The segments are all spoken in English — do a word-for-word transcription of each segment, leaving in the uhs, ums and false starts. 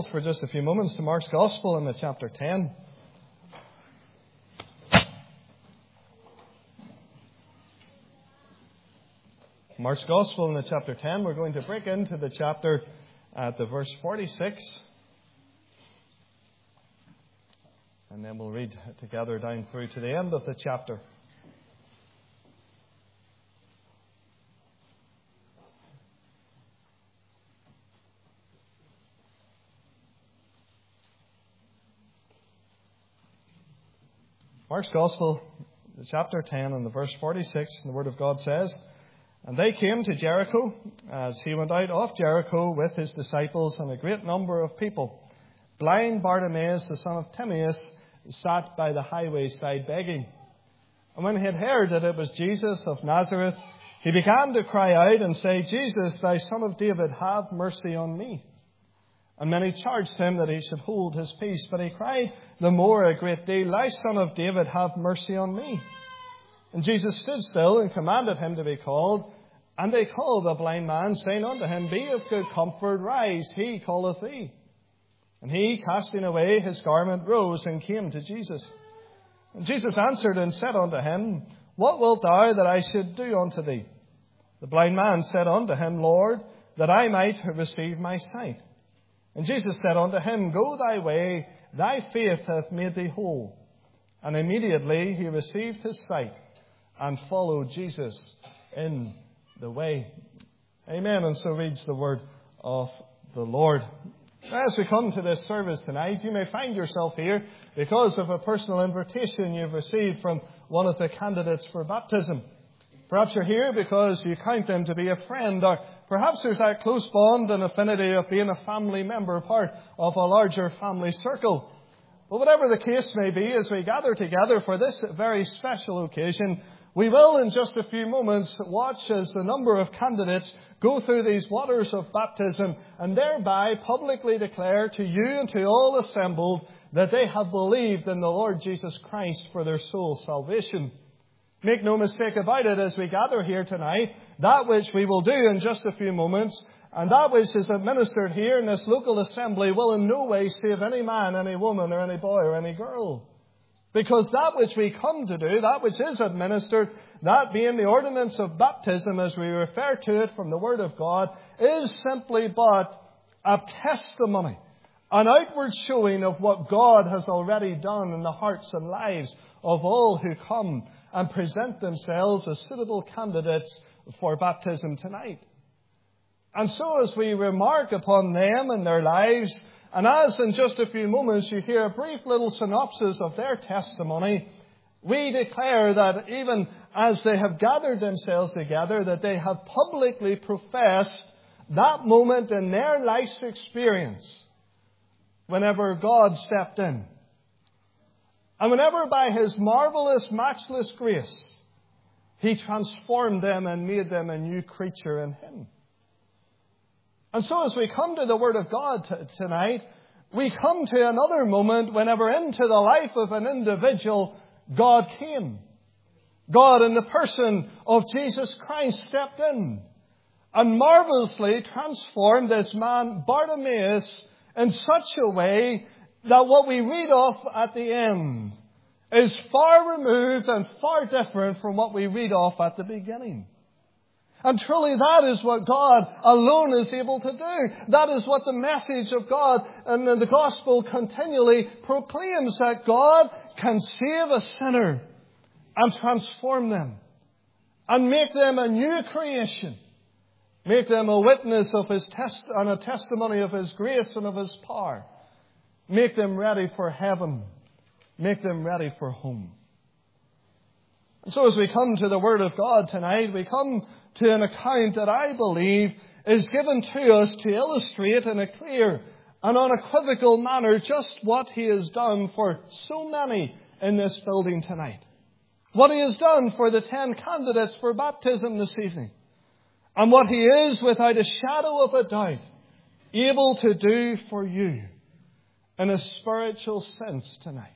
For just a few moments to Mark's Gospel in the chapter ten. Mark's Gospel in the chapter ten. We're going to break into the chapter at the verse forty-six. And then we'll read together down through to the end of the chapter. Mark's Gospel, the chapter ten and the verse forty-six, the Word of God says, "And they came to Jericho, as he went out of Jericho with his disciples and a great number of people. Blind Bartimaeus, the son of Timaeus, sat by the highway side begging. And when he had heard that it was Jesus of Nazareth, he began to cry out and say, 'Jesus, thou son of David, have mercy on me.' And many charged him that he should hold his peace. But he cried the more a great deal, 'Thou son of David, have mercy on me.' And Jesus stood still and commanded him to be called. And they called the blind man, saying unto him, 'Be of good comfort, rise, he calleth thee.' And he, casting away his garment, rose and came to Jesus. And Jesus answered and said unto him, 'What wilt thou that I should do unto thee?' The blind man said unto him, 'Lord, that I might receive my sight.' And Jesus said unto him, 'Go thy way, thy faith hath made thee whole.' And immediately he received his sight and followed Jesus in the way." Amen. And so reads the word of the Lord. As we come to this service tonight, you may find yourself here because of a personal invitation you've received from one of the candidates for baptism. Perhaps you're here because you count them to be a friend, or perhaps there's that close bond and affinity of being a family member, part of a larger family circle. But whatever the case may be, as we gather together for this very special occasion, we will in just a few moments watch as the number of candidates go through these waters of baptism and thereby publicly declare to you and to all assembled that they have believed in the Lord Jesus Christ for their soul salvation. Make no mistake about it, as we gather here tonight, that which we will do in just a few moments, and that which is administered here in this local assembly, will in no way save any man, any woman, or any boy, or any girl. Because that which we come to do, that which is administered, that being the ordinance of baptism, as we refer to it from the Word of God, is simply but a testimony, an outward showing of what God has already done in the hearts and lives of all who come and present themselves as suitable candidates for baptism tonight. And so as we remark upon them and their lives, and as in just a few moments you hear a brief little synopsis of their testimony, we declare that even as they have gathered themselves together, that they have publicly professed that moment in their life's experience whenever God stepped in. And whenever by His marvelous, matchless grace, He transformed them and made them a new creature in Him. And so as we come to the Word of God t- tonight, we come to another moment whenever into the life of an individual, God came. God in the person of Jesus Christ stepped in and marvelously transformed this man Bartimaeus in such a way that what we read off at the end is far removed and far different from what we read off at the beginning. And truly that is what God alone is able to do. That is what the message of God and the gospel continually proclaims, that God can save a sinner and transform them and make them a new creation. Make them a witness of His test and a testimony of His grace and of His power. Make them ready for heaven. Make them ready for home. And so as we come to the Word of God tonight, we come to an account that I believe is given to us to illustrate in a clear and unequivocal manner just what He has done for so many in this building tonight. What He has done for the ten candidates for baptism this evening. And what He is, without a shadow of a doubt, able to do for you in a spiritual sense tonight.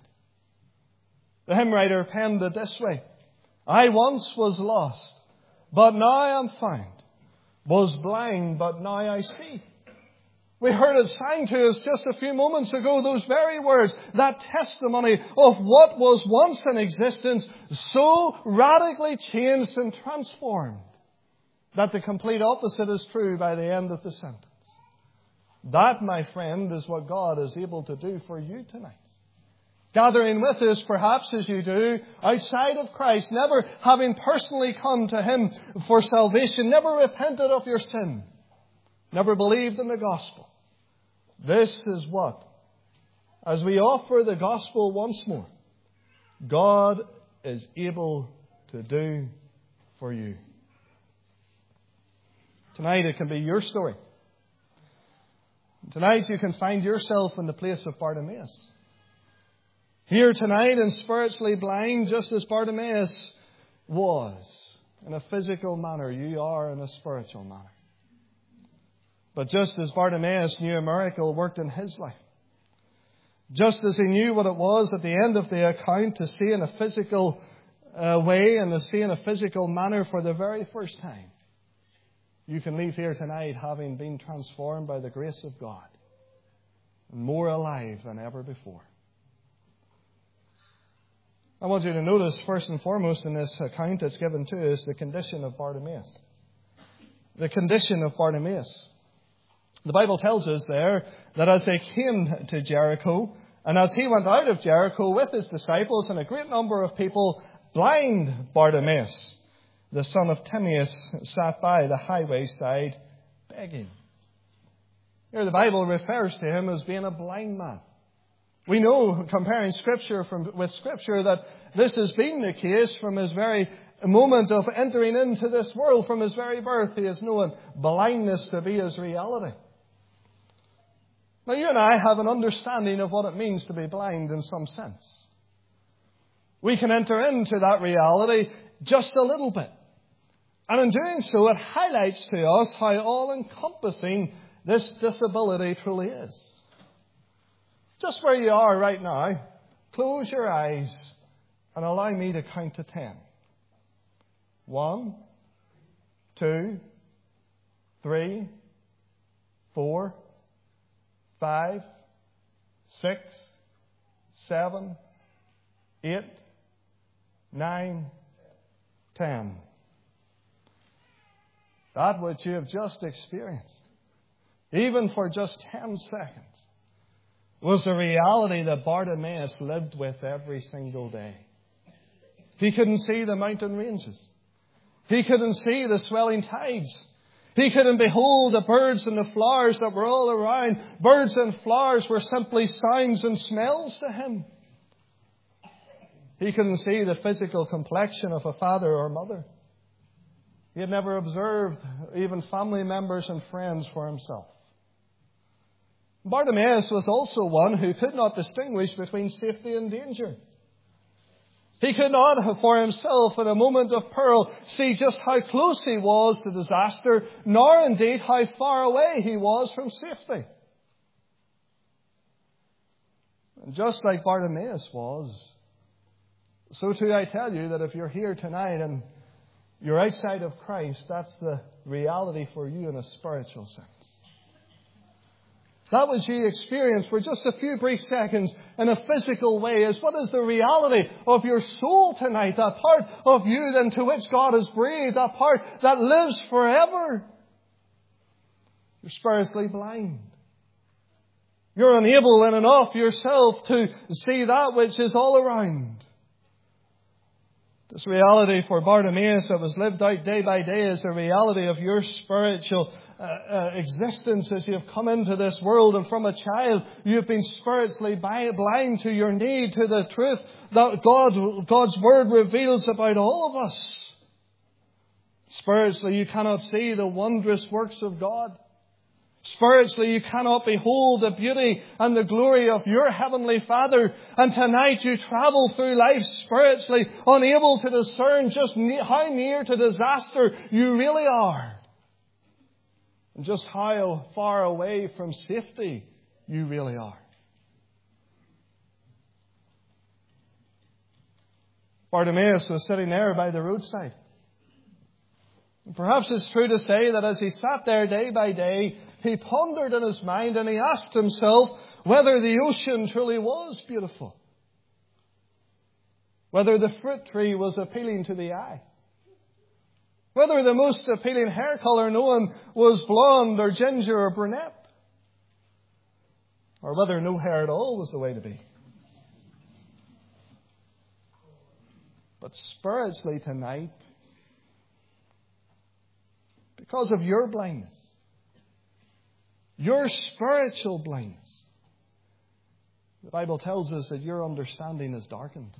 The hymn writer penned it this way: "I once was lost, but now am found, was blind, but now I see. We heard it sang to us just a few moments ago, those very words, that testimony of what was once in existence so radically changed and transformed that the complete opposite is true by the end of the sentence. That, my friend, is what God is able to do for you tonight. Gathering with us, perhaps as you do, outside of Christ, never having personally come to Him for salvation, never repented of your sin, never believed in the gospel. This is what, as we offer the gospel once more, God is able to do for you. Tonight it can be your story. Tonight you can find yourself in the place of Bartimaeus. Here tonight and spiritually blind, just as Bartimaeus was. In a physical manner, you are in a spiritual manner. But just as Bartimaeus knew a miracle worked in his life, just as he knew what it was at the end of the account to see in a physical uh, way and to see in a physical manner for the very first time, you can leave here tonight having been transformed by the grace of God and more alive than ever before. I want you to notice first and foremost in this account that's given to us the condition of Bartimaeus. The condition of Bartimaeus. The Bible tells us there that as they came to Jericho, and as he went out of Jericho with his disciples and a great number of people, blind Bartimaeus, the son of Timaeus, sat by the highway side begging. Here the Bible refers to him as being a blind man. We know, comparing Scripture from, with Scripture, that this has been the case from his very moment of entering into this world. From his very birth, he has known blindness to be his reality. Now, you and I have an understanding of what it means to be blind in some sense. We can enter into that reality just a little bit. And in doing so, it highlights to us how all-encompassing this disability truly is. Just where you are right now, close your eyes and allow me to count to ten. One, two, three, four, five, six, seven, eight, nine, ten. That which you have just experienced, even for just ten seconds, was the reality that Bartimaeus lived with every single day. He couldn't see the mountain ranges. He couldn't see the swelling tides. He couldn't behold the birds and the flowers that were all around. Birds and flowers were simply sounds and smells to him. He couldn't see the physical complexion of a father or mother. He had never observed even family members and friends for himself. Bartimaeus was also one who could not distinguish between safety and danger. He could not, for himself, in a moment of peril, see just how close he was to disaster, nor indeed how far away he was from safety. And just like Bartimaeus was, so too I tell you that if you're here tonight and you're outside of Christ, that's the reality for you in a spiritual sense. That which you experience for just a few brief seconds in a physical way is what is the reality of your soul tonight, that part of you then to which God has breathed, that part that lives forever. You're spiritually blind. You're unable in and of yourself to see that which is all around. This reality for Bartimaeus that was lived out day by day is the reality of your spiritual uh, uh, existence as you have come into this world. And from a child, you have been spiritually blind to your need, to the truth that God, God's Word reveals about all of us. Spiritually, you cannot see the wondrous works of God. Spiritually, you cannot behold the beauty and the glory of your Heavenly Father. And tonight you travel through life spiritually, unable to discern just how near to disaster you really are. And just how far away from safety you really are. Bartimaeus was sitting there by the roadside. Perhaps it's true to say that as he sat there day by day, he pondered in his mind and he asked himself whether the ocean truly was beautiful. Whether the fruit tree was appealing to the eye. Whether the most appealing hair colour known was blonde or ginger or brunette. Or whether no hair at all was the way to be. But spiritually tonight, because of your blindness, your spiritual blindness, the Bible tells us that your understanding is darkened.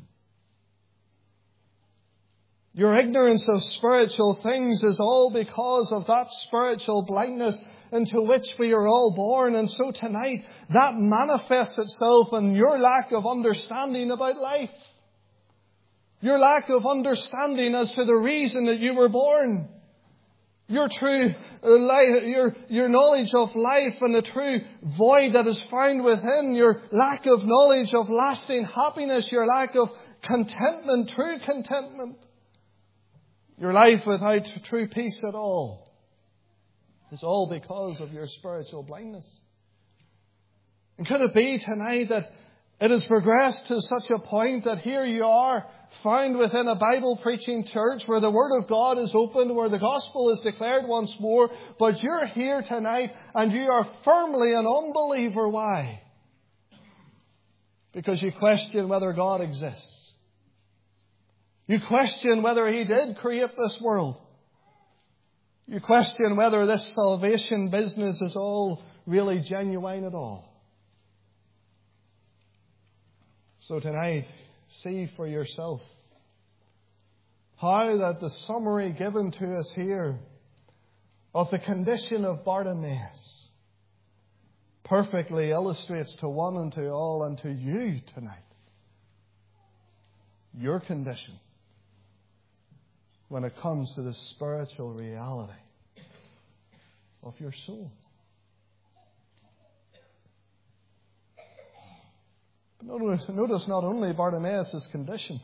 Your ignorance of spiritual things is all because of that spiritual blindness into which we are all born. And so tonight, that manifests itself in your lack of understanding about life. Your lack of understanding as to the reason that you were born. Your true life, your, your knowledge of life and the true void that is found within. Your lack of knowledge of lasting happiness. Your lack of contentment, true contentment. Your life without true peace at all. It's all because of your spiritual blindness. And could it be tonight that it has progressed to such a point that here you are, found within a Bible-preaching church where the Word of God is opened, where the gospel is declared once more, but you're here tonight and you are firmly an unbeliever. Why? Because you question whether God exists. You question whether He did create this world. You question whether this salvation business is all really genuine at all. So tonight, see for yourself how that the summary given to us here of the condition of Bartimaeus perfectly illustrates to one and to all and to you tonight your condition when it comes to the spiritual reality of your soul. Notice, notice not only Bartimaeus' condition.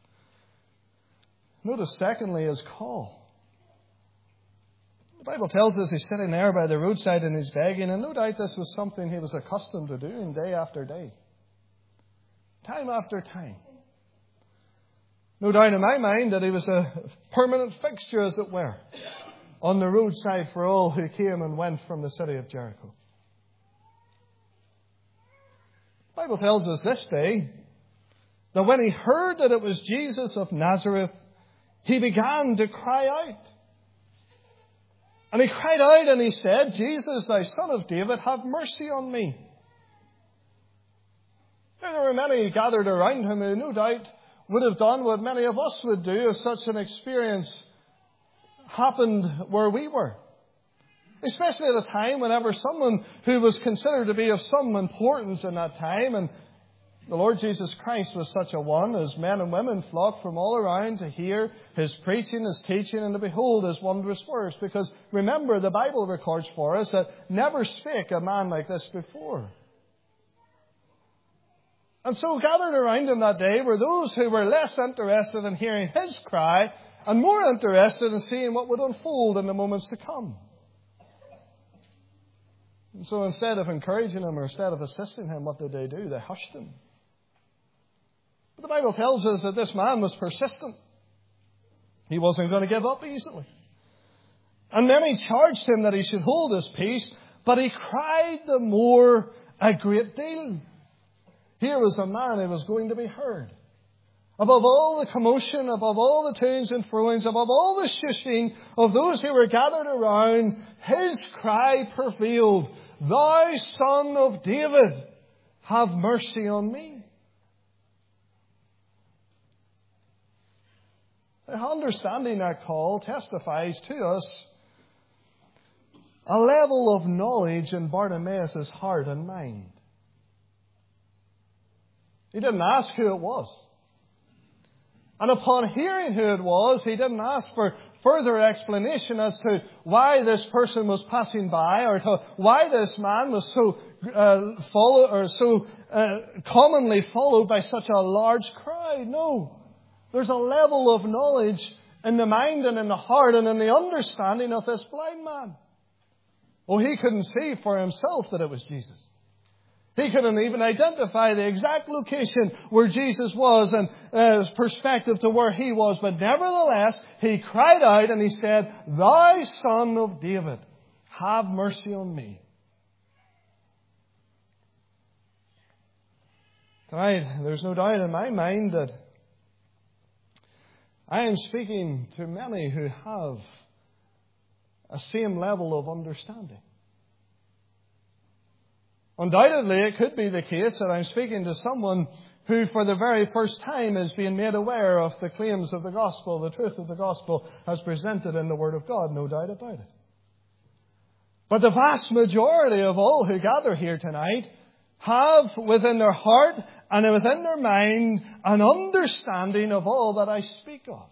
Notice secondly his call. The Bible tells us he's sitting there by the roadside and he's begging, and no doubt this was something he was accustomed to doing day after day. Time after time. No doubt in my mind that he was a permanent fixture, as it were, on the roadside for all who came and went from the city of Jericho. The Bible tells us this day that when he heard that it was Jesus of Nazareth, he began to cry out. And he cried out and he said, Jesus, thou son of David, have mercy on me. Now, there were many gathered around him who no doubt would have done what many of us would do if such an experience happened where we were. Especially at a time whenever someone who was considered to be of some importance in that time, and the Lord Jesus Christ was such a one, as men and women flocked from all around to hear His preaching, His teaching, and to behold His wondrous works. Because remember, the Bible records for us that never spake a man like this before. And so gathered around Him that day were those who were less interested in hearing His cry and more interested in seeing what would unfold in the moments to come. And so instead of encouraging him or instead of assisting him, what did they do? They hushed him. But the Bible tells us that this man was persistent. He wasn't going to give up easily. And many charged him that he should hold his peace, but he cried the more a great deal. Here was a man who was going to be heard. Above all the commotion, above all the to's and froings, above all the shushing of those who were gathered around, his cry prevailed, Thou son of David, have mercy on me. Understanding that call testifies to us a level of knowledge in Bartimaeus' heart and mind. He didn't ask who it was. And upon hearing who it was, he didn't ask for further explanation as to why this person was passing by or to why this man was so uh, follow or so uh, commonly followed by such a large crowd. No, there's a level of knowledge in the mind and in the heart and in the understanding of this blind man. Oh, he couldn't see for himself that it was Jesus. He couldn't even identify the exact location where Jesus was and uh, his perspective to where he was. But nevertheless, he cried out and he said, "Thou Son of David, have mercy on me." Tonight, there's no doubt in my mind that I am speaking to many who have a same level of understanding. Undoubtedly, it could be the case that I'm speaking to someone who for the very first time is being made aware of the claims of the gospel, the truth of the gospel as presented in the Word of God, no doubt about it. But the vast majority of all who gather here tonight have within their heart and within their mind an understanding of all that I speak of.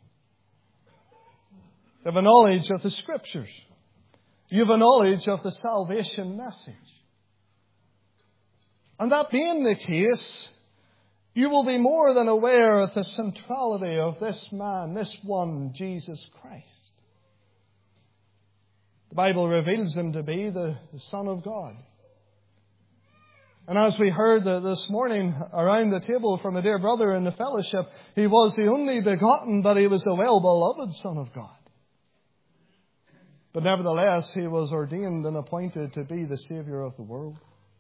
They have a knowledge of the Scriptures. You have a knowledge of the salvation message. And that being the case, you will be more than aware of the centrality of this man, this one, Jesus Christ. The Bible reveals him to be the Son of God. And as we heard this morning around the table from a dear brother in the fellowship, he was the only begotten, but he was the well-beloved Son of God. But nevertheless, he was ordained and appointed to be the Saviour of the world.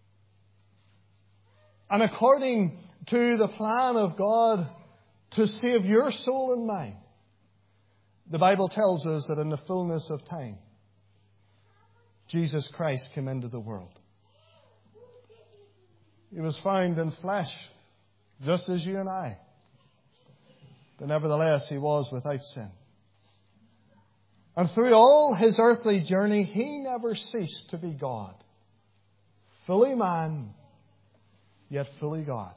And according to the plan of God to save your soul and mine, the Bible tells us that in the fullness of time, Jesus Christ came into the world. He was found in flesh, just as you and I. But nevertheless, he was without sin. And through all his earthly journey, he never ceased to be God. Fully man, yet fully God.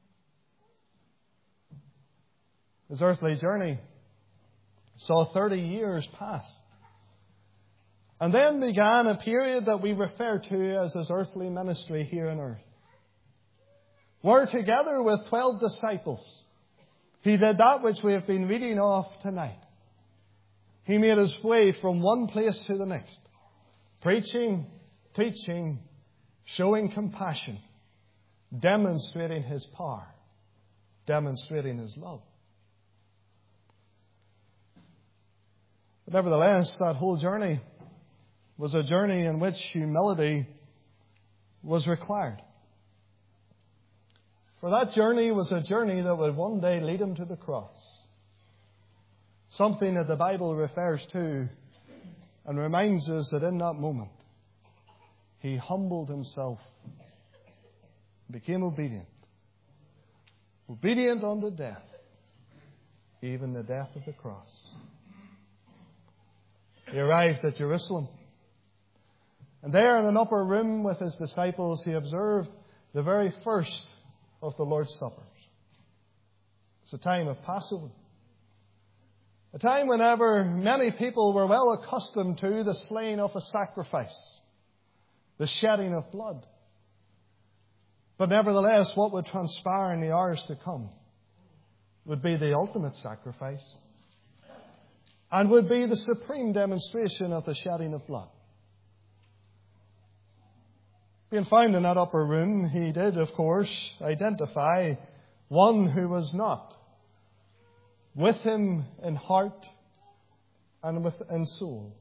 His earthly journey saw thirty years pass. And then began a period that we refer to as his earthly ministry here on earth. Where together with twelve disciples, he did that which we have been reading of tonight. He made his way from one place to the next, preaching, teaching, showing compassion, demonstrating his power, demonstrating his love. But nevertheless, that whole journey was a journey in which humility was required. For that journey was a journey that would one day lead him to the cross. Something that the Bible refers to and reminds us that in that moment, he humbled himself, became obedient. Obedient unto death, even the death of the cross. He arrived at Jerusalem. And there in an upper room with his disciples, he observed the very first of the Lord's Suppers. It's a time of Passover. A time whenever many people were well accustomed to the slaying of a sacrifice, the shedding of blood. But nevertheless, what would transpire in the hours to come would be the ultimate sacrifice and would be the supreme demonstration of the shedding of blood. Being found in that upper room, he did, of course, identify one who was not with him in heart and within soul.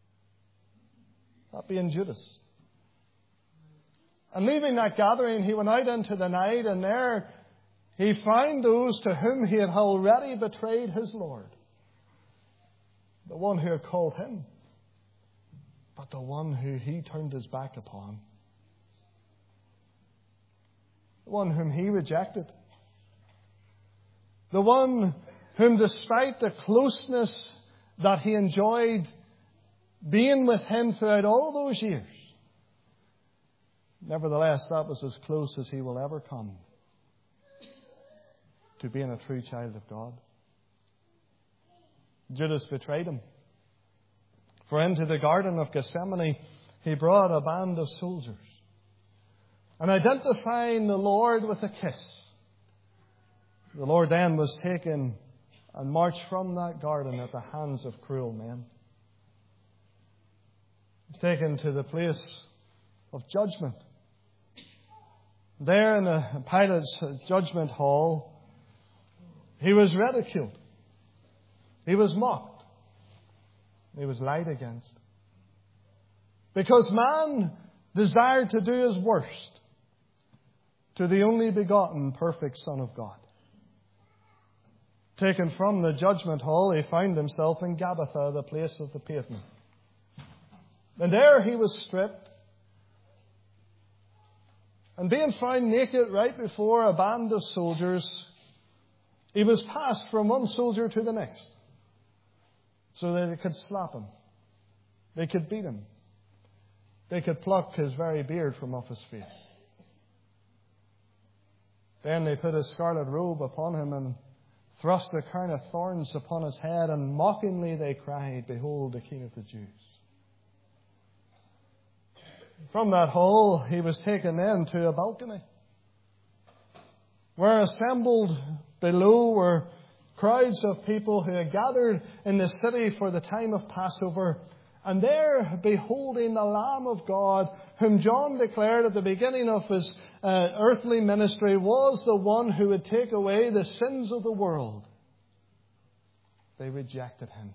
That being Judas. And leaving that gathering, he went out into the night, and there he found those to whom he had already betrayed his Lord. The one who had called him, but the one who he turned his back upon. The one whom he rejected. The one whom, despite the closeness that he enjoyed being with him throughout all those years, nevertheless, that was as close as he will ever come to being a true child of God. Judas betrayed him. For into the Garden of Gethsemane, he brought a band of soldiers. And identifying the Lord with a kiss, the Lord then was taken and marched from that garden at the hands of cruel men. He was taken to the place of judgment. There in the Pilate's judgment hall, he was ridiculed. He was mocked. He was lied against. Because man desired to do his worst to the only begotten perfect Son of God. Taken from the judgment hall, he found himself in Gabbatha, the place of the pavement. And there he was stripped. And being found naked right before a band of soldiers, he was passed from one soldier to the next, so that they could slap him. They could beat him. They could pluck his very beard from off his face. Then they put a scarlet robe upon him and thrust a crown of thorns upon his head, and mockingly they cried, "Behold the King of the Jews." From that hall he was taken then to a balcony, where assembled below were crowds of people who had gathered in the city for the time of Passover. And there, beholding the Lamb of God, whom John declared at the beginning of his uh, earthly ministry was the one who would take away the sins of the world, they rejected him.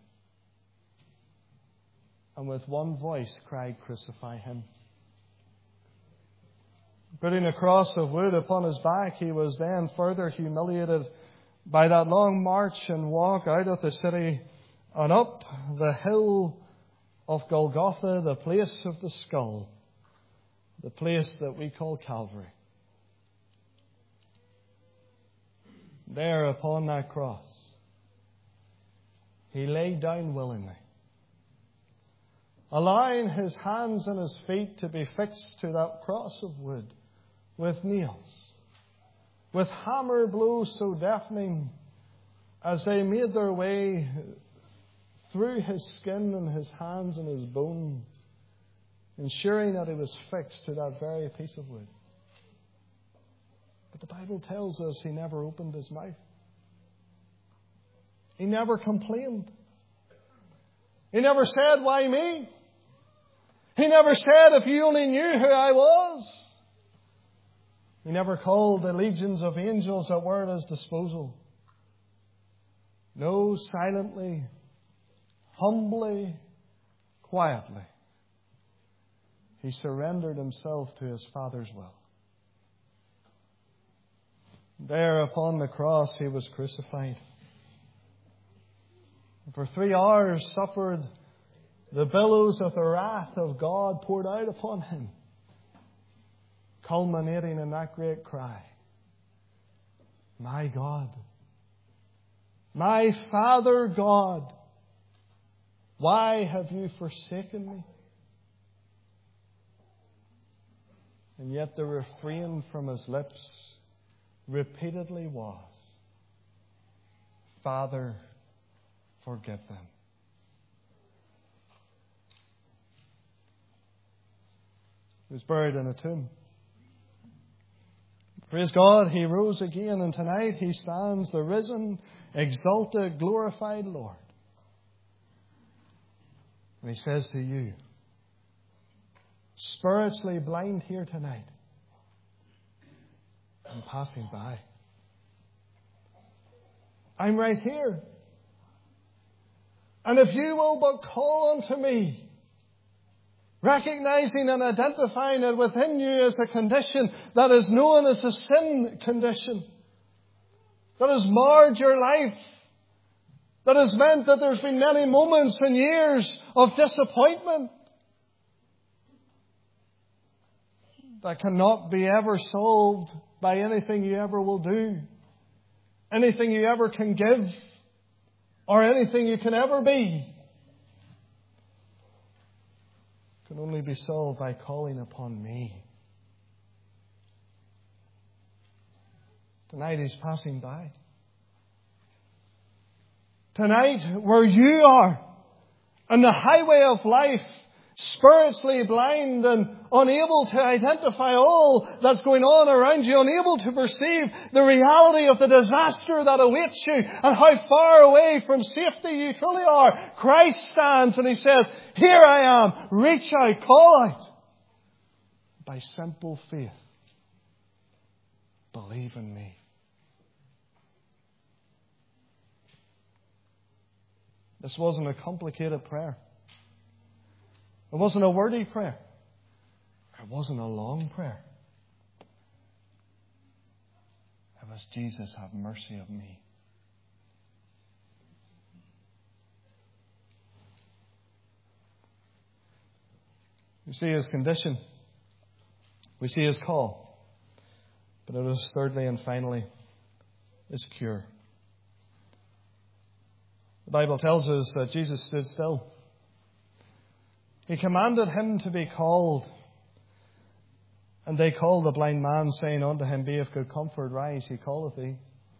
And with one voice cried, "Crucify him." Putting a cross of wood upon his back, he was then further humiliated by that long march and walk out of the city and up the hill of Golgotha, the place of the skull, the place that we call Calvary. There upon that cross, he lay down willingly, allowing his hands and his feet to be fixed to that cross of wood with nails, with hammer blows so deafening as they made their way through his skin and his hands and his bone, ensuring that he was fixed to that very piece of wood. But the Bible tells us he never opened his mouth. He never complained. He never said, "Why me?" He never said, "If you only knew who I was." He never called the legions of angels that were at his disposal. No, silently, humbly, quietly, he surrendered himself to his Father's will. There upon the cross he was crucified. For three hours suffered the billows of the wrath of God poured out upon him, culminating in that great cry, "My God, my Father God, why have you forsaken me?" And yet the refrain from his lips repeatedly was, "Father, forgive them." He was buried in a tomb. Praise God, he rose again, and tonight he stands the risen, exalted, glorified Lord. And he says to you, spiritually blind here tonight, I'm passing by. I'm right here. And if you will but call unto me, recognizing and identifying it within you as a condition that is known as a sin condition, that has marred your life, that has meant that there's been many moments and years of disappointment that cannot be ever solved by anything you ever will do, anything you ever can give, or anything you can ever be. Can only be solved by calling upon me. Tonight he's passing by. Tonight, where you are, on the highway of life, spiritually blind and unable to identify all that's going on around you, unable to perceive the reality of the disaster that awaits you and how far away from safety you truly are, Christ stands and He says, here I am, reach out, call out. By simple faith, believe in me. This wasn't a complicated prayer. It wasn't a wordy prayer. It wasn't a long prayer. It was, Jesus, have mercy of me. We see His condition. We see His call. But it was thirdly and finally His cure. The Bible tells us that Jesus stood still. He commanded him to be called. And they called the blind man, saying unto him, Be of good comfort, rise, he calleth thee.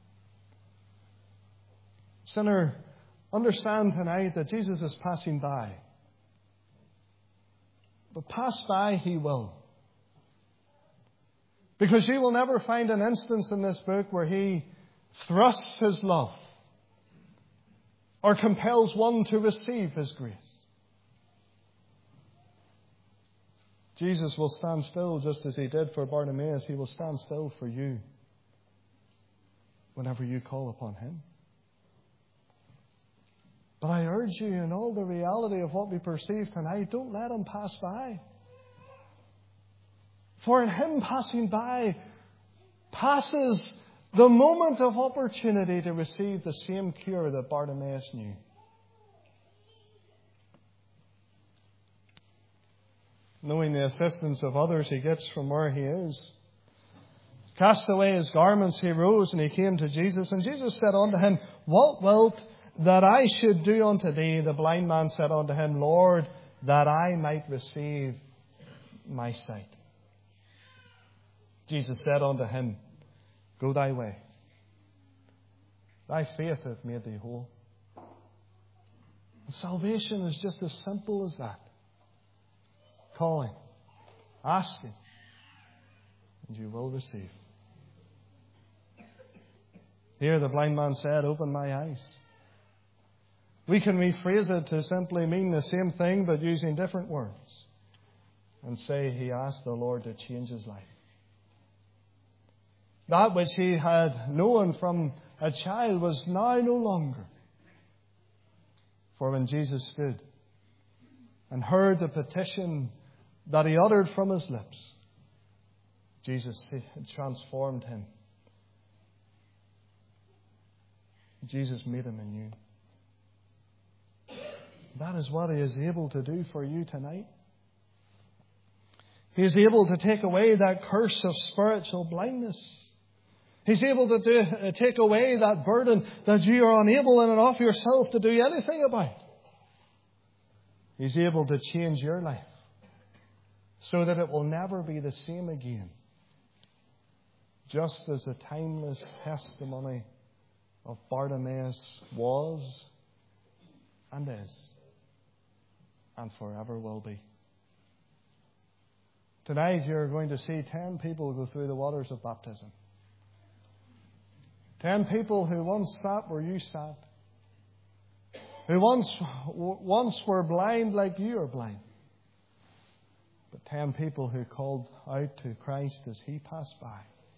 Sinner, understand tonight that Jesus is passing by. But pass by He will. Because you will never find an instance in this book where He thrusts His love or compels one to receive His grace. Jesus will stand still just as He did for Bartimaeus. He will stand still for you whenever you call upon Him. But I urge you, in all the reality of what we perceive tonight, don't let Him pass by. For in Him passing by passes the moment of opportunity to receive the same cure that Bartimaeus knew. Knowing the assistance of others, he gets from where he is. Cast away his garments, he rose and he came to Jesus. And Jesus said unto him, What wilt that I should do unto thee? The blind man said unto him, Lord, that I might receive my sight. Jesus said unto him, Go thy way. Thy faith hath made thee whole. And salvation is just as simple as that. Calling, asking, and you will receive. Here the blind man said, Open my eyes. We can rephrase it to simply mean the same thing but using different words. And say he asked the Lord to change his life. That which he had known from a child was now no longer. For when Jesus stood and heard the petition that he uttered from his lips, Jesus transformed him. Jesus made him anew. That is what He is able to do for you tonight. He is able to take away that curse of spiritual blindness. He's able to do, uh, take away that burden that you are unable in and of yourself to do anything about. He's able to change your life so that it will never be the same again. Just as the timeless testimony of Bartimaeus was and is and forever will be. Tonight you're going to see ten people go through the waters of baptism. Ten people who once sat where you sat. Who once, once were blind like you are blind. But ten people who called out to Christ as He passed by.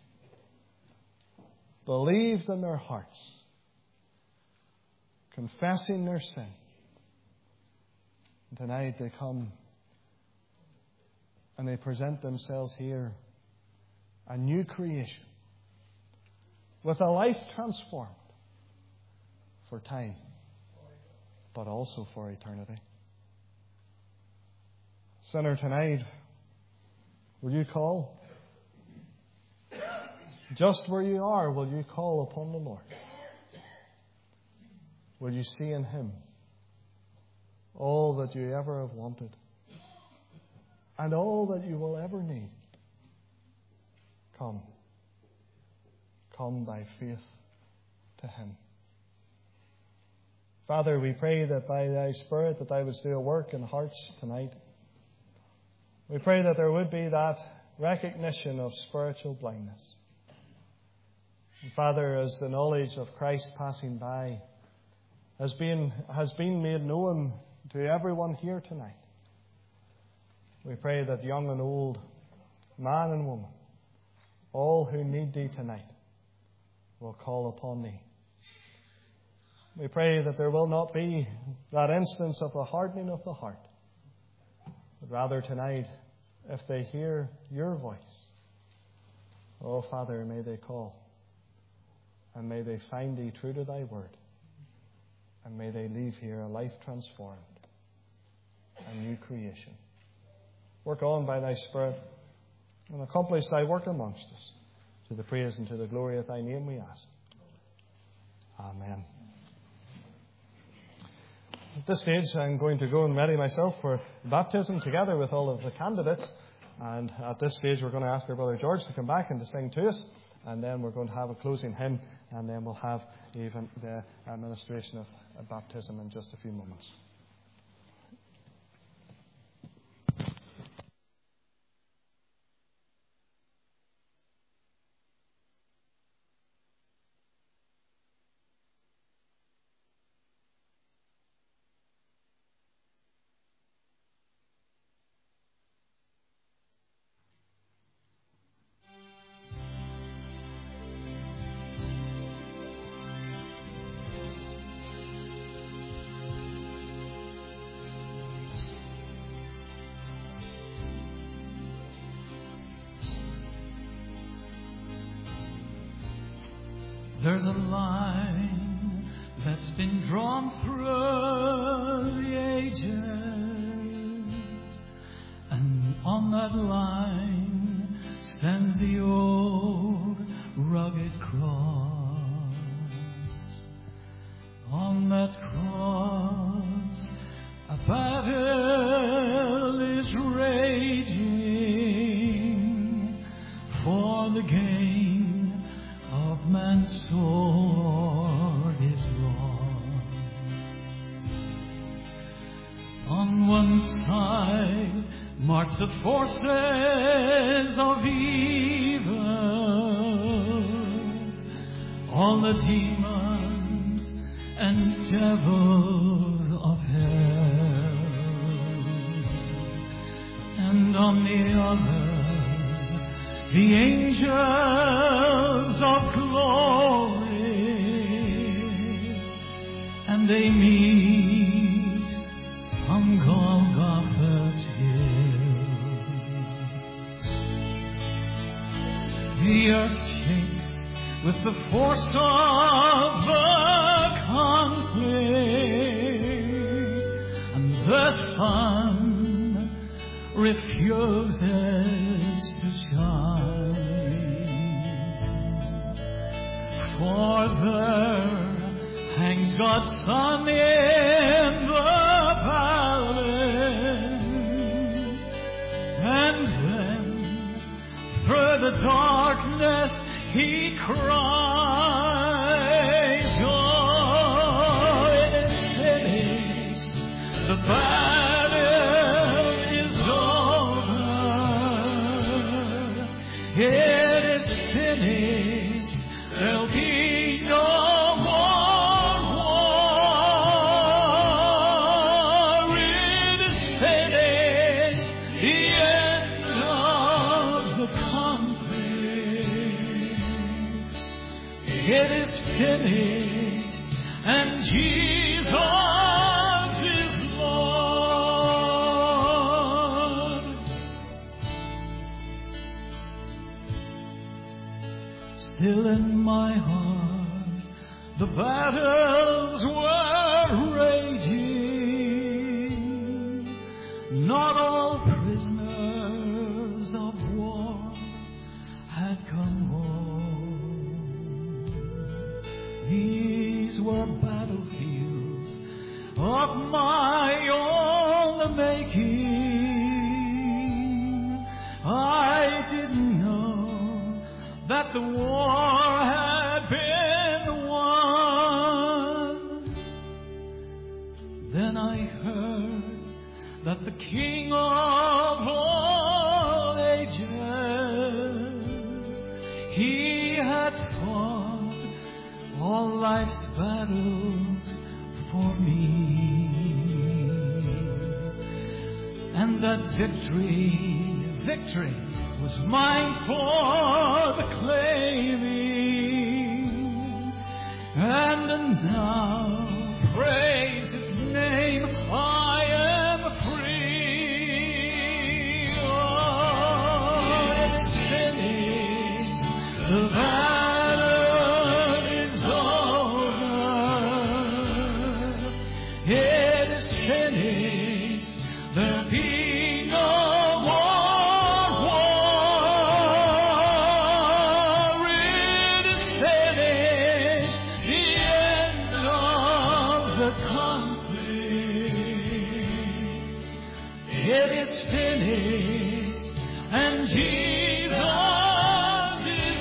Believed in their hearts. Confessing their sin. And tonight they come and they present themselves here. A new creation. With a life transformed. For time. But also for eternity. Sinner, tonight, will you call? Just where you are, will you call upon the Lord? Will you see in Him all that you ever have wanted and all that you will ever need? Come. Come by faith to Him. Father, we pray that by Thy Spirit that Thou wouldst do a work in hearts tonight. We pray that there would be that recognition of spiritual blindness. And Father, as the knowledge of Christ passing by has been, has been made known to everyone here tonight, we pray that young and old, man and woman, all who need Thee tonight, will call upon Thee. We pray that there will not be that instance of the hardening of the heart, but rather tonight, if they hear Your voice, oh Father, may they call, and may they find Thee true to Thy word, and may they leave here a life transformed, a new creation. Work on by Thy Spirit, and accomplish Thy work amongst us, to the praise and to the glory of Thy name we ask. Amen. At this stage, I'm going to go and ready myself for baptism together with all of the candidates. And at this stage, we're going to ask our brother George to come back and to sing to us. And then we're going to have a closing hymn. And then we'll have even the administration of baptism in just a few moments. There's a line that's been drawn through the ages, and on that line stands the old rugged cross. On that cross a battle is raging for the gain of man's sword is lost. On one side march the forces of evil, all the demons and devils of hell, and on the other the angels of glory, and they meet on Golgotha's hill. The earth shakes with the force of the conflict, and the sun refuses to shine, for there hangs God's Son in the balance, and then through the darkness He cries, "Oh, it is finished, the battle is over, it is finished, there'll be no more war, it is finished, the end of the conflict, it is finished, and Jesus is Lord." Still in my heart the battles were raging, not all prisoners of war had come home. These were battlefields of my own making. I didn't know that the war had been won. Then I heard that the King of all he had fought all life's battles for me, and that victory, victory was mine for the claiming. And now, praise his name, I am free. Oh, it's finished, the battle is over. It is finished, there be no more war. It is finished, the end of the conflict. It is finished, and Jesus is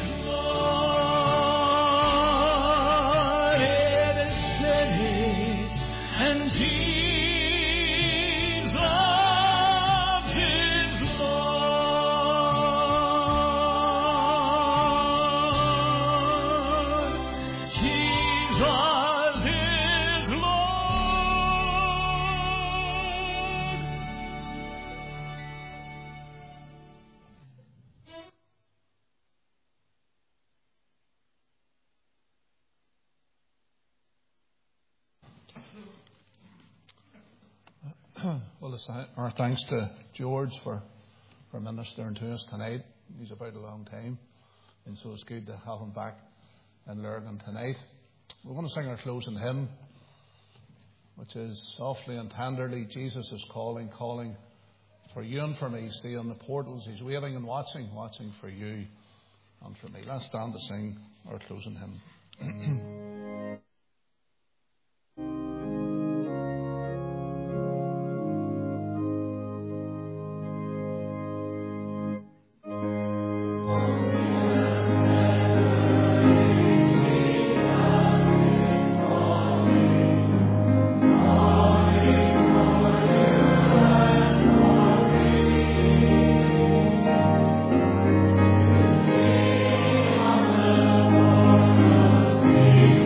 Lord. It is finished, and Jesus is Lord. Jesus is Lord. Well, it's our thanks to George for, for ministering to us tonight. He's about a long time, and so it's good to have him back in Lurgan tonight. We're going to sing our closing hymn, which is softly and tenderly, Jesus is calling, calling for you and for me. See on the portals, he's waiting and watching, watching for you and for me. Let's stand to sing our closing hymn. Thank you.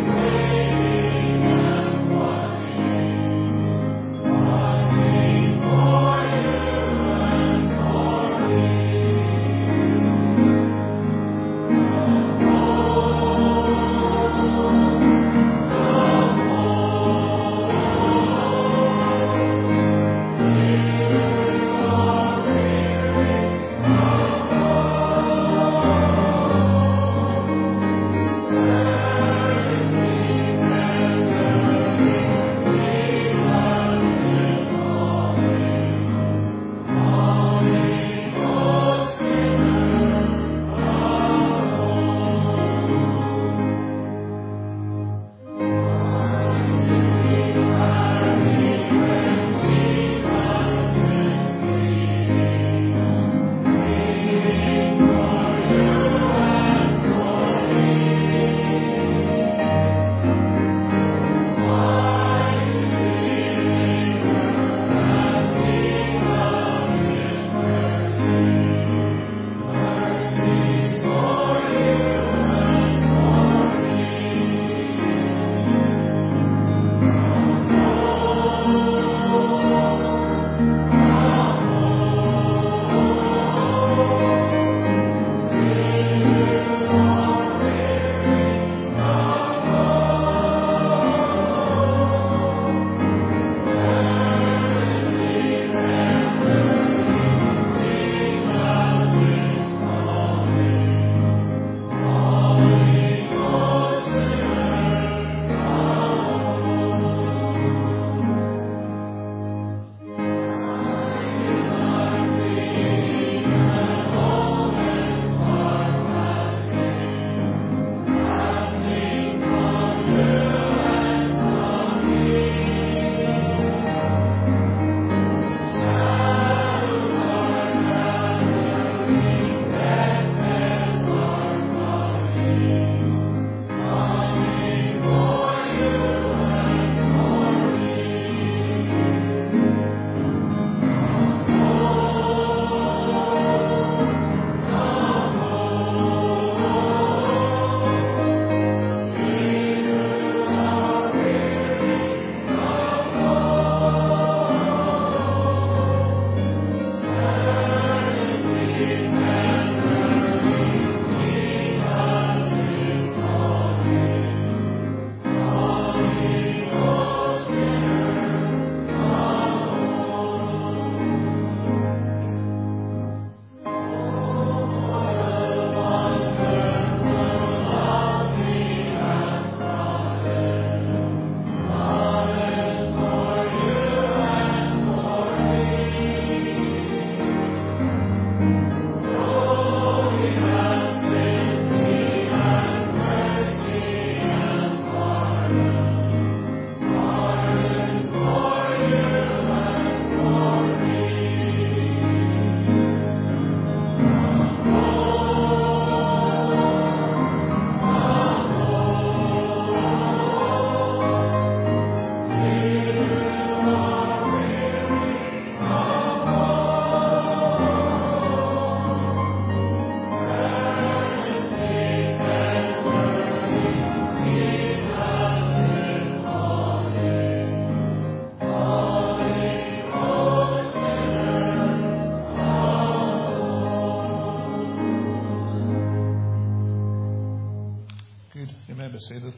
be seated.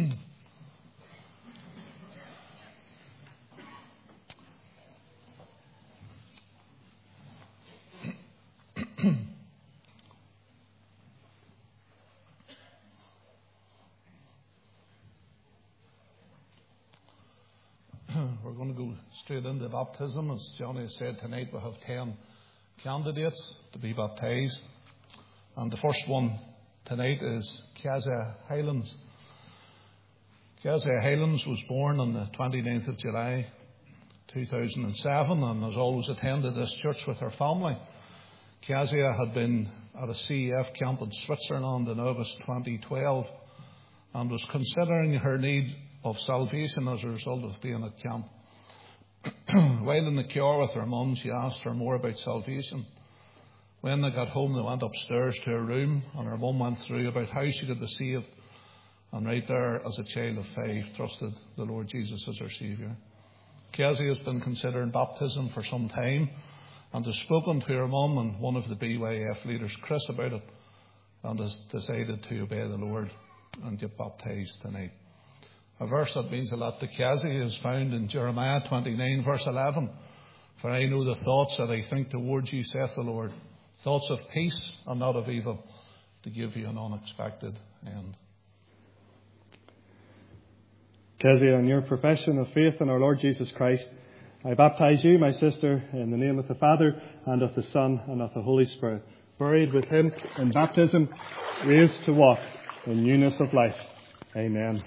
We're going to go straight into baptism. As Johnny has said, tonight we have ten candidates to be baptized. And the first one tonight is Kezia Hylands. Kezia Hylands was born on the twenty-ninth of July two thousand seven and has always attended this church with her family. Kezia had been at a C E F camp in Switzerland in August twenty twelve and was considering her need of salvation as a result of being at camp. While in the car with her mum, she asked her more about salvation. When they got home, they went upstairs to her room, and her mum went through about how she could be saved. And right there, as a child of five, trusted the Lord Jesus as her Saviour. Kezia has been considering baptism for some time, and has spoken to her mum and one of the B Y F leaders, Chris, about it, and has decided to obey the Lord and get baptised tonight. A verse that means a lot to Kezia is found in Jeremiah twenty-nine, verse eleven. For I know the thoughts that I think towards you, saith the Lord, thoughts of peace and not of evil, to give you an unexpected end. Kezia, in your profession of faith in our Lord Jesus Christ, I baptize you, my sister, in the name of the Father, and of the Son, and of the Holy Spirit, buried with him in baptism, raised to walk in newness of life. Amen.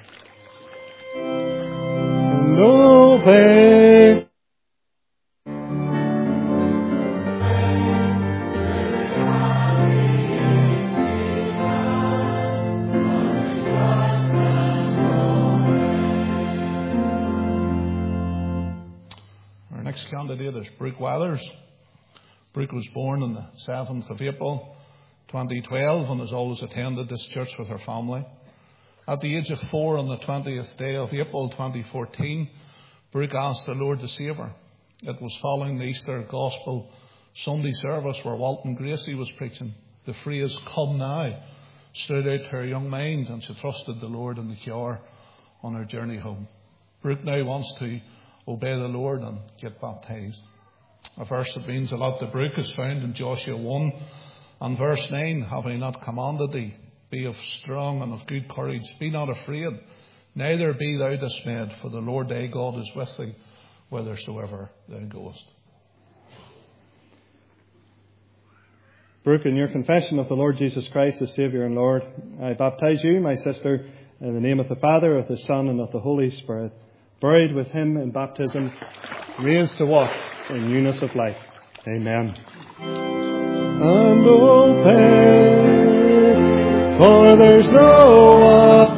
And obey. Our next candidate is Brooke Weathers. Brooke was born on the seventh of April twenty twelve and has always attended this church with her family. At the age of four, on the twentieth day of April twenty fourteen, Brooke asked the Lord to save her. It was following the Easter Gospel Sunday service where Walton Gracie was preaching. The phrase, "Come now," stood out to her young mind, and she trusted the Lord in the car on her journey home. Brooke now wants to obey the Lord and get baptised. A verse that means a lot to Brooke is found in Joshua one and verse nine. Have I not commanded thee? Be of strong and of good courage. Be not afraid, neither be thou dismayed, for the Lord thy God is with thee whithersoever thou goest. Brooke, in your confession of the Lord Jesus Christ as Saviour and Lord, I baptize you, my sister, in the name of the Father, of the Son, and of the Holy Spirit, buried with him in baptism, raised to walk in newness of life. Amen. And open. For there's no one.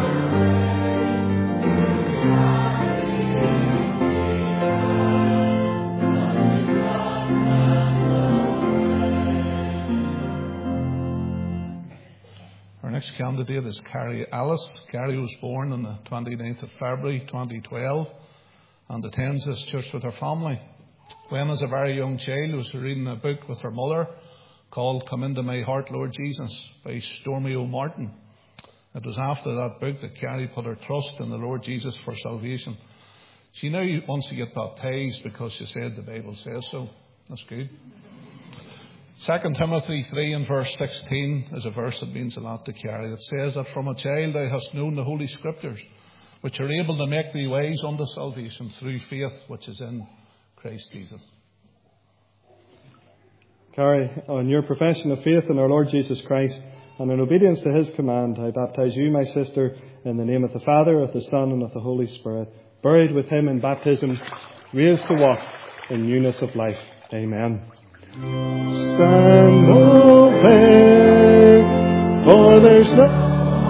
Our next candidate is Carrie Ellis. Carrie was born on the twenty-ninth of February twenty twelve and attends this church with her family. When as a very young child was reading a book with her mother called Come Into My Heart, Lord Jesus, by Stormy O'Martin. It was after that book that Carrie put her trust in the Lord Jesus for salvation. She now wants to get baptised because she said the Bible says so. That's good. Second Timothy three and verse sixteen is a verse that means a lot to Carrie. It says that from a child thou hast known the Holy Scriptures, which are able to make thee wise unto salvation through faith which is in Christ Jesus. Carrie, on your profession of faith in our Lord Jesus Christ and in obedience to his command, I baptize you, my sister, in the name of the Father, of the Son, and of the Holy Spirit, buried with him in baptism, raised to walk in newness of life. Amen. Stand open, for there's no...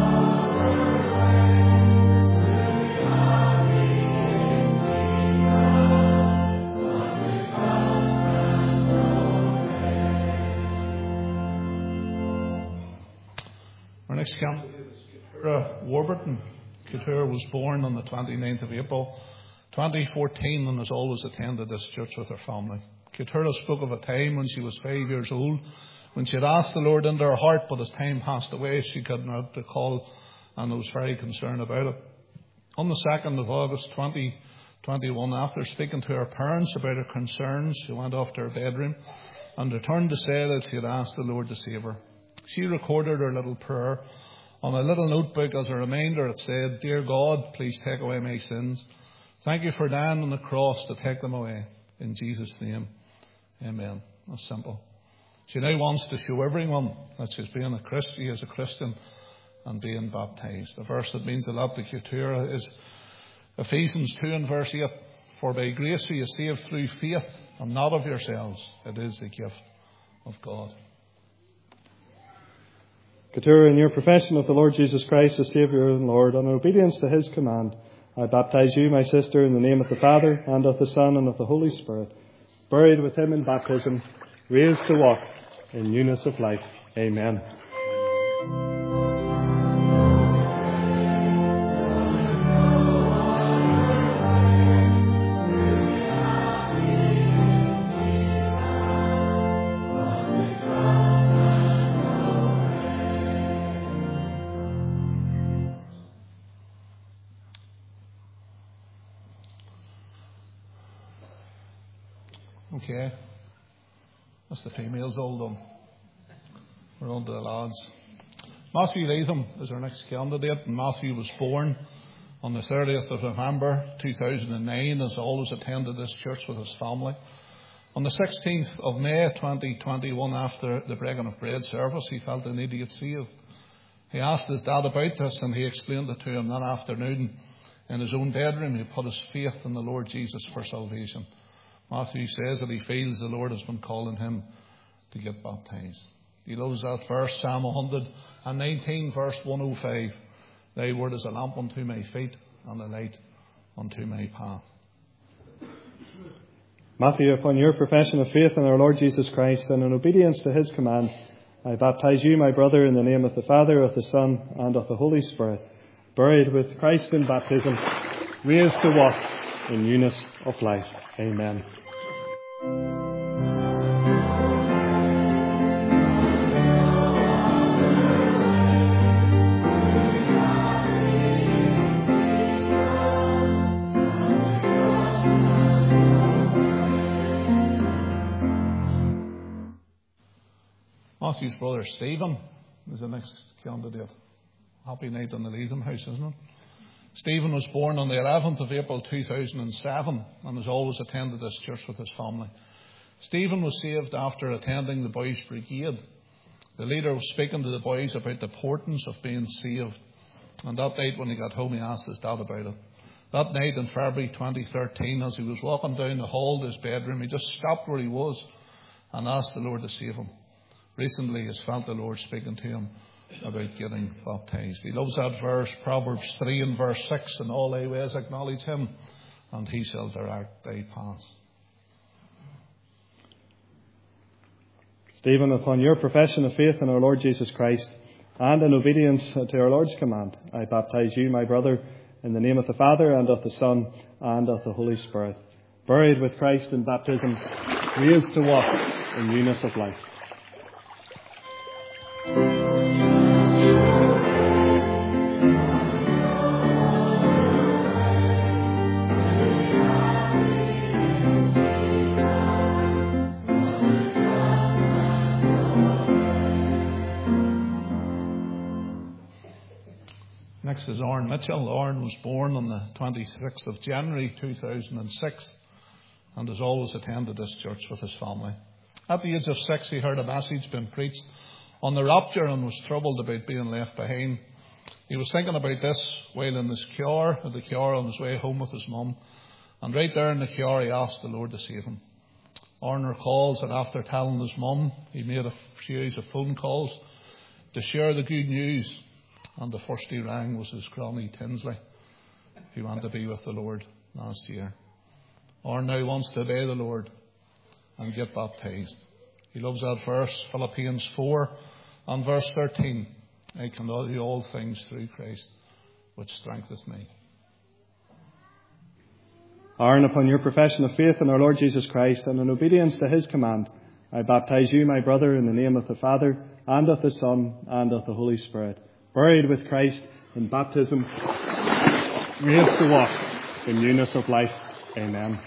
Next candidate is Keturah Warburton. Keturah was born on the twenty-ninth of April twenty fourteen and has always attended this church with her family. Keturah spoke of a time when she was five years old, when she had asked the Lord into her heart, but as time passed away, she could not recall and I was very concerned about it. On the second of August twenty twenty-one, after speaking to her parents about her concerns, she went off to her bedroom and returned to say that she had asked the Lord to save her. She recorded her little prayer on a little notebook. As a reminder, it said, "Dear God, please take away my sins. Thank you for dying on the cross to take them away. In Jesus' name, amen." That's simple. She now wants to show everyone that she's being a Christian, she is a Christian, and being baptized. The verse that means a lot to Keturah is Ephesians two and verse eight. "For by grace you are saved through faith, and not of yourselves. It is a gift of God." Keturah, in your profession of the Lord Jesus Christ as Saviour and Lord, and in obedience to his command, I baptize you, my sister, in the name of the Father, and of the Son, and of the Holy Spirit, buried with him in baptism, raised to walk in newness of life. Amen. Okay. That's the females all done. We're on to the lads. Matthew Latham is our next candidate. Matthew was born on the thirtieth of November two thousand nine, has always attended this church with his family. On the sixteenth of May twenty twenty-one, after the breaking of bread service, he felt the need to get saved. He asked his dad about this, and he explained it to him that afternoon in his own bedroom. He put his faith in the Lord Jesus for salvation. Matthew says that he feels the Lord has been calling him to get baptized. He loves that verse, Psalm one nineteen, verse one oh five. "Thy word is a lamp unto my feet, and a light unto my path." Matthew, upon your profession of faith in our Lord Jesus Christ, and in obedience to his command, I baptize you, my brother, in the name of the Father, of the Son, and of the Holy Spirit, buried with Christ in baptism, raised to walk in newness of life. Amen. Matthew's brother Stephen is the next candidate. Happy night in the Latham house, isn't it? Stephen was born on the eleventh of April two thousand seven and has always attended this church with his family. Stephen was saved after attending the boys' brigade. The leader was speaking to the boys about the importance of being saved. And that night when he got home, he asked his dad about it. That night in February twenty thirteen, as he was walking down the hall to his bedroom, he just stopped where he was and asked the Lord to save him. Recently, he has felt the Lord speaking to him about getting baptized. He loves that verse, Proverbs three and verse six, "In all thy ways acknowledge him, and he shall direct thy paths." Stephen, upon your profession of faith in our Lord Jesus Christ, and in obedience to our Lord's command, I baptize you, my brother, in the name of the Father, and of the Son, and of the Holy Spirit, buried with Christ in baptism, raised to walk in newness of life. Next is Oren Mitchell. Oren was born on the twenty-sixth of January two thousand six and has always attended this church with his family. At the age of six, he heard a message being preached on the rapture and was troubled about being left behind. He was thinking about this while in his car, at the car on his way home with his mum. And right there in the car, he asked the Lord to save him. Oren recalls that after telling his mum, he made a series of phone calls to share the good news. And the first he rang was his granny Tinsley, who went to be with the Lord last year. Oren now wants to obey the Lord and get baptized. He loves that verse, Philippians four and verse thirteen. "I can do all things through Christ, which strengtheneth me." Oren, upon your profession of faith in our Lord Jesus Christ, and in obedience to his command, I baptize you, my brother, in the name of the Father, and of the Son, and of the Holy Spirit, buried with Christ in baptism, raised to walk in newness of life. Amen.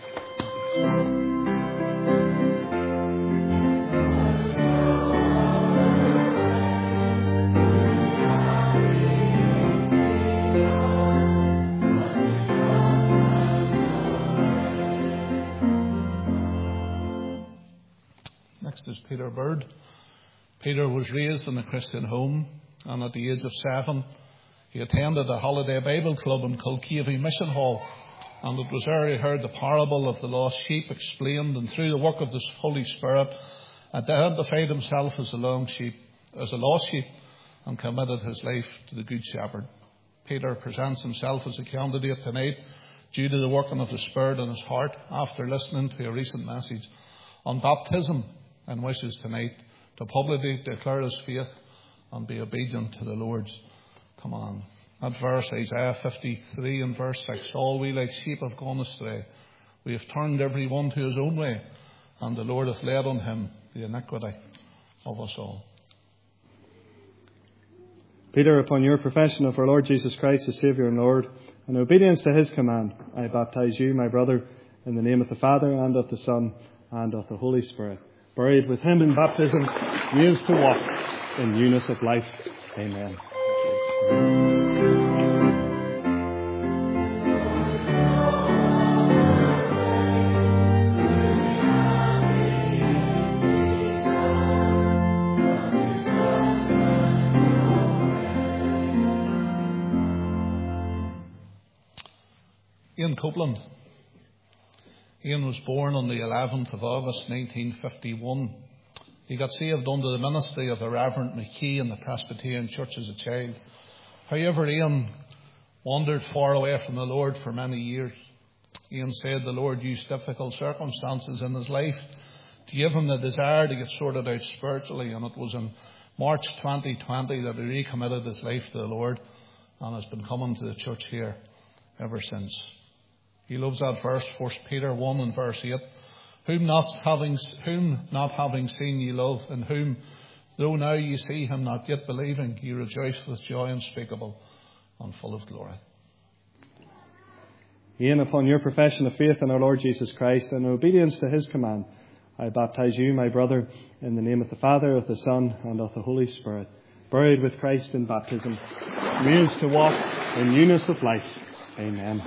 Next is Peter Bird. Peter was raised in a Christian home, and at the age of seven, he attended a holiday Bible club in Kilcavey Mission Hall, and it was there he heard the parable of the lost sheep explained, and through the work of the Holy Spirit, identified himself as a long sheep, as a lost sheep, and committed his life to the Good Shepherd. Peter presents himself as a candidate tonight due to the working of the Spirit in his heart after listening to a recent message on baptism, and wishes tonight to publicly declare his faith and be obedient to the Lord's command. That verse, Isaiah fifty-three and verse six, all we like sheep have gone astray. We have turned every one to his own way, and the Lord hath laid on him the iniquity of us all. Peter, upon your profession of our Lord Jesus Christ as Saviour and Lord, in obedience to his command, I baptize you, my brother, in the name of the Father, and of the Son, and of the Holy Spirit, buried with him in baptism, raised to walk in newness of life. Amen. Ian Copeland. Ian was born on the eleventh of August nineteen fifty-one. He got saved under the ministry of the Reverend McKee in the Presbyterian Church as a child. However, Ian wandered far away from the Lord for many years. Ian said the Lord used difficult circumstances in his life to give him the desire to get sorted out spiritually, and it was in March twenty twenty that he recommitted his life to the Lord and has been coming to the church here ever since. He loves that verse, First Peter one and verse eight. Whom not having whom not having seen ye love, in whom, though now ye see him not yet believing, ye rejoice with joy unspeakable and full of glory. Ian, upon your profession of faith in our Lord Jesus Christ, and in obedience to his command, I baptize you, my brother, in the name of the Father, of the Son, and of the Holy Spirit, buried with Christ in baptism, raised to walk in newness of life. Amen.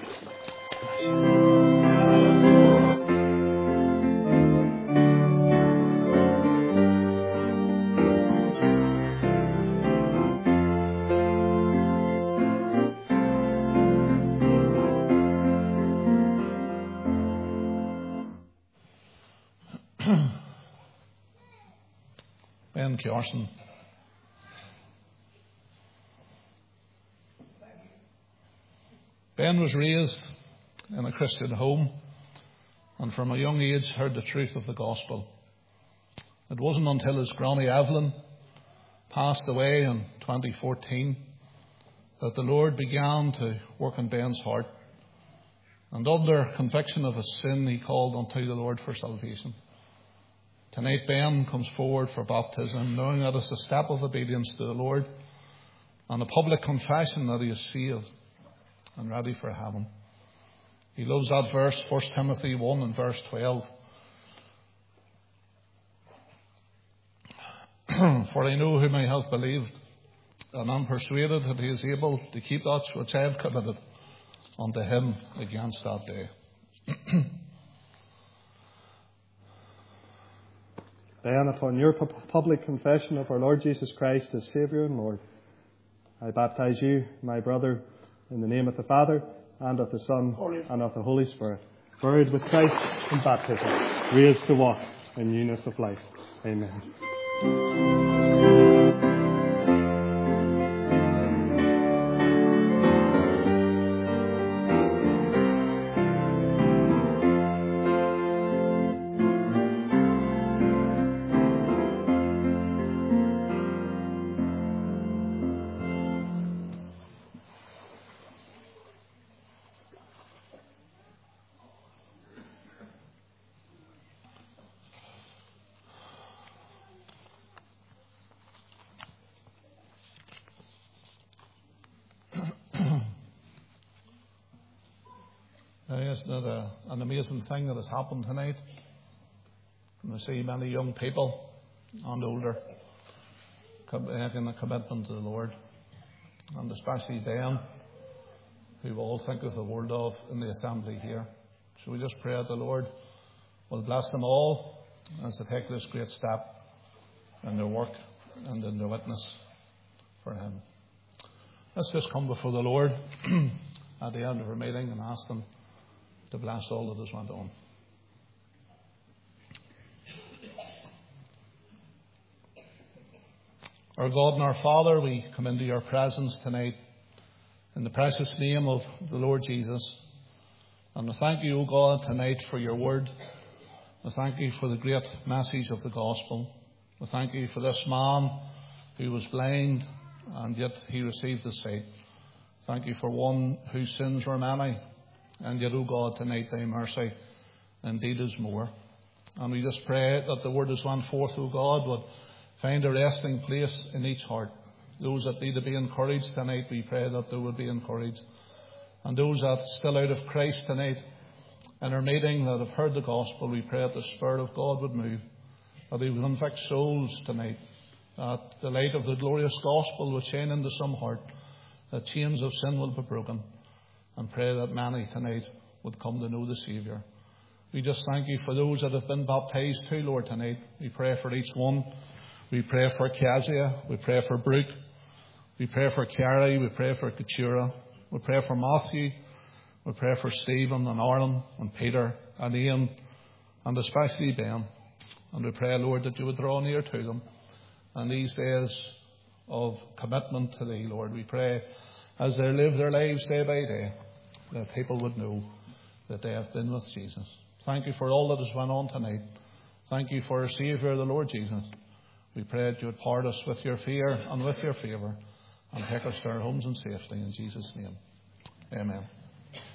Ben Carson. Ben was raised in a Christian home, and from a young age heard the truth of the gospel. It wasn't until his granny Evelyn passed away in twenty fourteen that the Lord began to work in Ben's heart, and under conviction of his sin he called unto the Lord for salvation. Tonight Ben comes forward for baptism, knowing that it's a step of obedience to the Lord and a public confession that he is saved and ready for heaven. He loves that verse, First Timothy one and verse twelve. For I know whom I have believed, and am persuaded that he is able to keep that which I have committed unto him against that day. Ben, upon your pu- public confession of our Lord Jesus Christ as Saviour and Lord, I baptize you, my brother, in the name of the Father, and of the Son, Holy. And of the Holy Spirit, buried with Christ in baptism, raised to walk in newness of life. Amen. Uh, isn't it a, an amazing thing that has happened tonight? And we see many young people and older making a commitment to the Lord, and especially them who we all think of the word of in the assembly here. So we just pray that the Lord will bless them all as they take this great step in their work and in their witness for Him. Let's just come before the Lord at the end of our meeting and ask Him to bless all that has went on. Our God and our Father, we come into your presence tonight in the precious name of the Lord Jesus. And we thank you, O God, tonight for your word. We thank you for the great message of the gospel. We thank you for this man who was blind and yet he received his sight. Thank you for one whose sins were many, and yet, O God, tonight thy mercy indeed is more. And we just pray that the word as went forth, O God, would find a resting place in each heart. Those that need to be encouraged tonight, we pray that they would be encouraged. And those that are still out of Christ tonight in our meeting that have heard the gospel, we pray that the Spirit of God would move, that He would convict souls tonight, that the light of the glorious gospel would shine into some heart, that chains of sin will be broken, and pray that many tonight would come to know the Saviour. We just thank you for those that have been baptized too, Lord, tonight. We pray for each one. We pray for Kezia. We pray for Brooke. We pray for Carrie. We pray for Katura. We pray for Matthew. We pray for Stephen and Arlen and Peter and Ian and especially Ben. And we pray, Lord, that you would draw near to them. And these days of commitment to Thee, Lord, we pray as they live their lives day by day, that people would know that they have been with Jesus. Thank you for all that has went on tonight. Thank you for our Saviour, the Lord Jesus. We pray that you would part us with your fear and with your favour and take us to our homes in safety. In Jesus' name, amen.